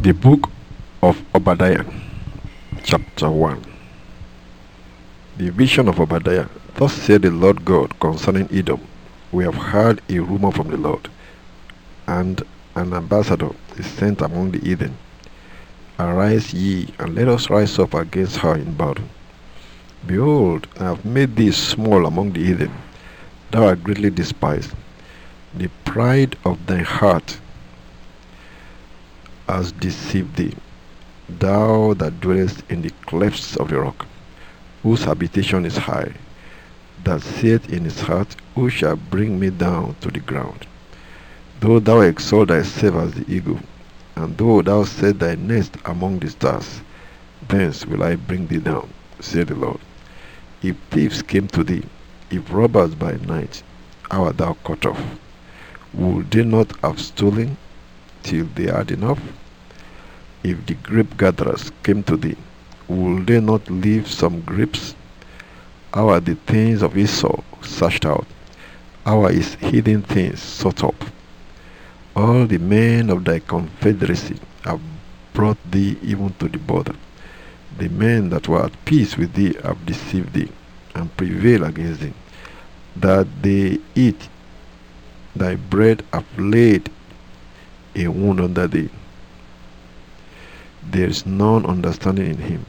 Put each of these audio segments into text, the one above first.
The book of Obadiah, chapter 1. The vision of Obadiah. Thus said the Lord God concerning Edom, we have heard a rumor from the Lord, and an ambassador is sent among the heathen. Arise ye, and let us rise up against her in battle. Behold, I have made thee small among the heathen, thou art greatly despised. The pride of thy heart has deceived thee, thou that dwellest in the clefts of the rock, whose habitation is high, that saith in his heart, who shall bring me down to the ground? Though thou exalt thyself as the eagle, and though thou set thy nest among the stars, thence will I bring thee down, saith the Lord. If thieves came to thee, if robbers by night, how art thou cut off? Would they not have stolen till they had enough? If the grape gatherers came to thee, would they not leave some grapes? How are the things of Esau searched out? How are his hidden things sought up? All the men of thy confederacy have brought thee even to the border. The men that were at peace with thee have deceived thee, and prevail against thee, that they eat thy bread have laid a wound under thee. There is none understanding in him.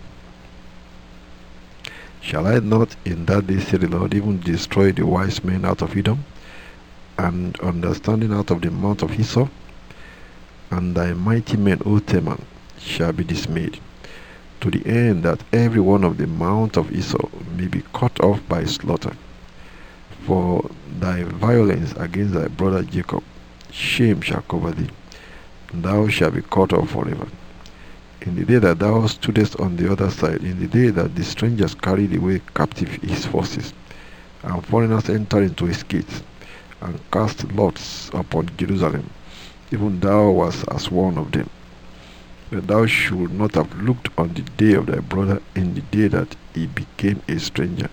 Shall I not in that day, say the Lord, even destroy the wise men out of Edom, and understanding out of the mount of Esau? And thy mighty men, O Teman, shall be dismayed, to the end that every one of the mount of Esau may be cut off by slaughter. For thy violence against thy brother Jacob, shame shall cover thee, and thou shalt be cut off forever. In the day that thou stoodest on the other side, in the day that the strangers carried away captive his forces, and foreigners entered into his gates, and cast lots upon Jerusalem, even thou wast as one of them. That thou should not have looked on the day of thy brother in the day that he became a stranger.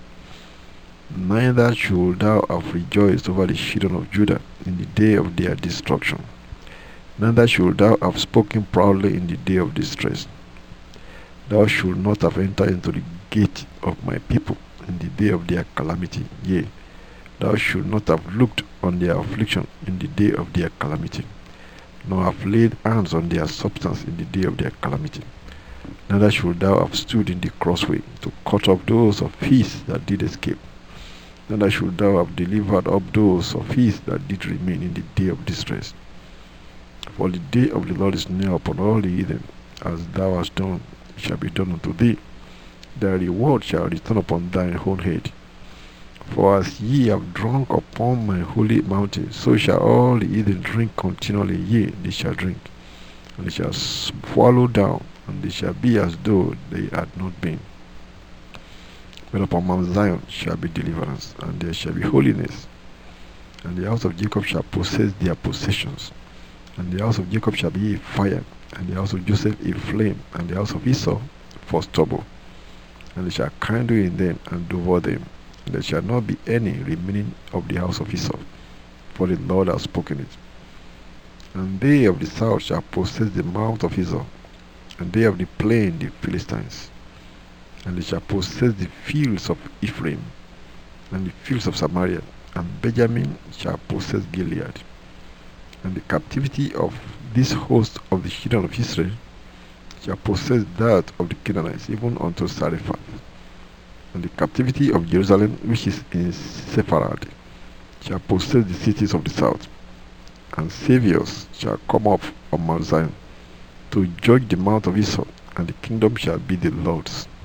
Neither should thou have rejoiced over the children of Judah in the day of their destruction. Neither should thou have spoken proudly in the day of distress. Thou should not have entered into the gate of my people in the day of their calamity. Yea, thou should not have looked on their affliction in the day of their calamity, nor have laid hands on their substance in the day of their calamity. Neither should thou have stood in the crossway to cut off those of his that did escape. Neither should thou have delivered up those of his that did remain in the day of distress. For the day of the Lord is near upon all the heathen. As thou hast done, it shall be done unto thee. Thy reward shall return upon thine own head. For as ye have drunk upon my holy mountain, so shall all the heathen drink continually. Yea, they shall drink, and they shall swallow down, and they shall be as though they had not been. But upon Mount Zion shall be deliverance, and there shall be holiness. And the house of Jacob shall possess their possessions. And the house of Jacob shall be a fire, and the house of Joseph a flame, and the house of Esau for stubble. And they shall kindle in them and devour them. And there shall not be any remaining of the house of Esau, for the Lord has spoken it. And they of the south shall possess the mount of Esau, and they of the plain the Philistines. And they shall possess the fields of Ephraim, and the fields of Samaria, and Benjamin shall possess Gilead. And the captivity of this host of the children of Israel shall possess that of the Canaanites, even unto Zarephath. And the captivity of Jerusalem, which is in Sepharad, shall possess the cities of the south. And saviors shall come up on Mount Zion to judge the mount of Esau, and the kingdom shall be the Lord's.